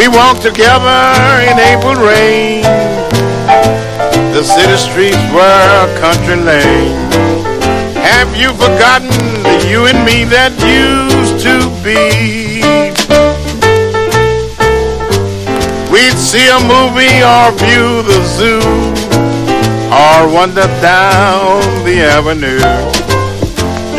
walked together in April rain. The city streets were a country lane. Have you forgotten the you and me that used to be? We'd see a movie or view the zoo or wander down the avenue.